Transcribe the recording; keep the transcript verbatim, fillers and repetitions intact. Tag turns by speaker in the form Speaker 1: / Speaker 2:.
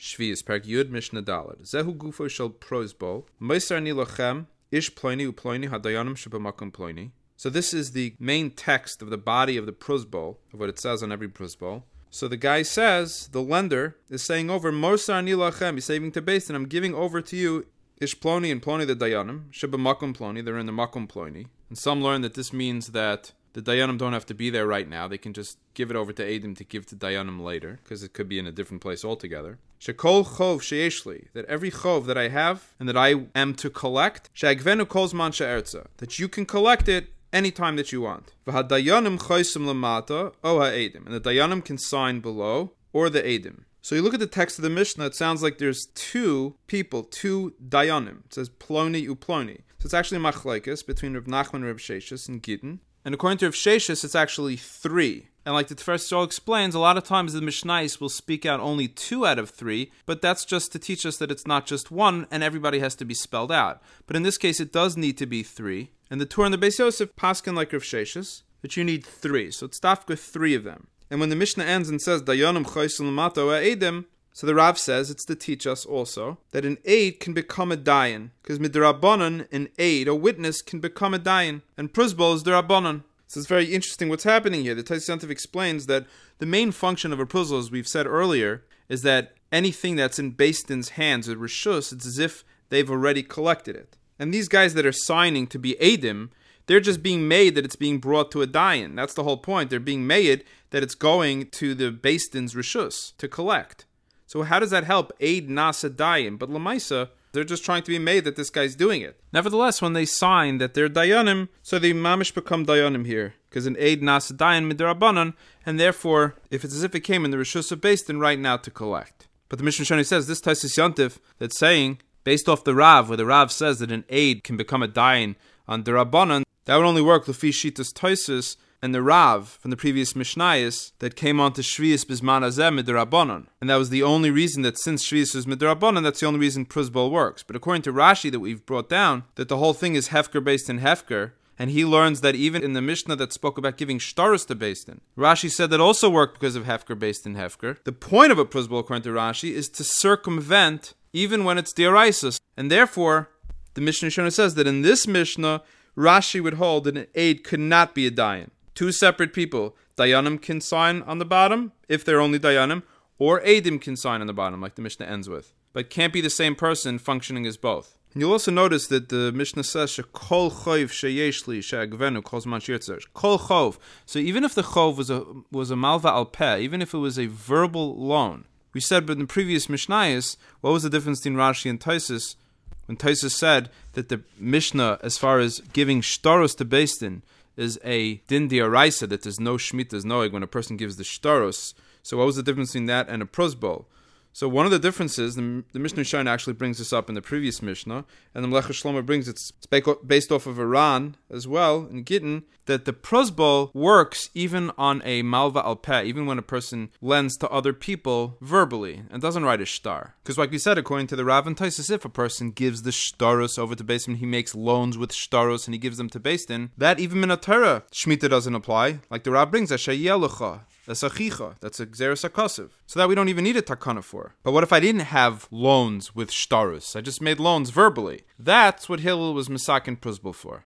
Speaker 1: Shvius, Parak Yud, Mishnah Daled. Zehu gufo shel prozbol. Moisar ni lochem, ish ploini uploini hadayanim shebamakom ploini. So this is the main text of the body of the prozbol, of what it says on every prozbol. So the guy says, the lender is saying over, Moisar ni lochem, he's saving to base, and I'm giving over to you ish ploni and ploni the dayanim, shebamakom ploni, they're in the makom ploni. And some learn that this means that the dayanim don't have to be there right now. They can just give it over to Eidim to give to dayanim later, because it could be in a different place altogether. Shekol chov sheyeshli, that every chov that I have and that I am to collect, she'agvenu kol zman she'erza, that you can collect it anytime that you want. V'hadayanim chosim lamata o ha'edim, and the dayanim can sign below or the Eidim. So you look at the text of the Mishnah, it sounds like there's two people, two dayanim. It says ploni uploni. So it's actually machlekes between Rav Nachman and Rav Sheshis and Gittin. And according to Rav Sheshis, it's actually three. And like the Tiferes Yisrael explains, a lot of times the Mishnayos will speak out only two out of three, but that's just to teach us that it's not just one, and everybody has to be spelled out. But in this case, it does need to be three. And the Torah and the Beis Yosef paskin like Rav Sheshis, that you need three. So it's dafka three of them. And when the Mishnah ends and says, Dayanim chosim l'mato ha'edim, so the Rav says it's to teach us also that an aid can become a dayan, because midrabanan, an aid, a witness, can become a dayan, and pruzbol is derabanan. So it's very interesting what's happening here. The Tosfos Yontif explains that the main function of a pruzbol, as we've said earlier, is that anything that's in Beis Din's hands, or rishus, it's as if they've already collected it. And these guys that are signing to be aidim, they're just being made that it's being brought to a dayan. That's the whole point. They're being made that it's going to the Beis Din's rishus to collect. So how does that help aid nasa dayan? But lamaisa, they're just trying to be made that this guy's doing it. Nevertheless, when they sign that they're dayanim, so they mamish become dayanim here, because an aid nasa dayan midrabanan, and therefore, if it's as if it came in the rishus of Beis Din right now to collect. But the Mishnah Shani says this Tosfos Yontif that's saying, based off the Rav, where the Rav says that an aid can become a dayan on derabanan, that would only work l'fi shitas Tosfos and the Rav from the previous Mishnayos that came on to Shvius Bizman Hazeh Midrabanan. And that was the only reason that since Shvius is Midrabanan, that's the only reason pruzbol works. But according to Rashi that we've brought down, that the whole thing is Hefker based in Hefker, and he learns that even in the Mishnah that spoke about giving shtaros to Beis Din, Rashi said that also worked because of Hefker based in Hefker. The point of a pruzbol, according to Rashi, is to circumvent even when it's dioraisus. And therefore, the Mishnah Shona says that in this Mishnah, Rashi would hold that an aid could not be a dayan. Two separate people. Dayanim can sign on the bottom, if they're only Dayanim, or Eidim can sign on the bottom, like the Mishnah ends with. But can't be the same person functioning as both. And you'll also notice that the Mishnah says, Shekol chov sheyeshli she'agvenu kol zman sheyirtzeh. Kol chov. So even if the chov was a, was a malva al peh, even if it was a verbal loan, we said but in the previous Mishnayos, what was the difference between Rashi and Tosfos? When Tosfos said that the Mishnah, as far as giving shtaros to Beis Din, is a din diaraisa, that there's no shmitas noeg when a person gives the shtaros. So what was the difference between that and a pruzbol? So one of the differences, the, the Mishnah Shana actually brings this up in the previous Mishnah, and the Melech Shlomo brings it, it's based off of Iran as well, in Gittin, that the pruzbol works even on a malva al peh, even when a person lends to other people verbally, and doesn't write a shtar. Because like we said, according to the Rav and Tosfos, if a person gives the shtaros over to Beis Din, he makes loans with shtaros and he gives them to Beis Din, that even in a Torah, Shemitah doesn't apply. Like the Rav brings, Ashayelucha. That's a chicha. That's a gzeres hakasiv. So that we don't even need a takana for. But what if I didn't have loans with shtarus? I just made loans verbally. That's what Hillel was misakin pruzbol for.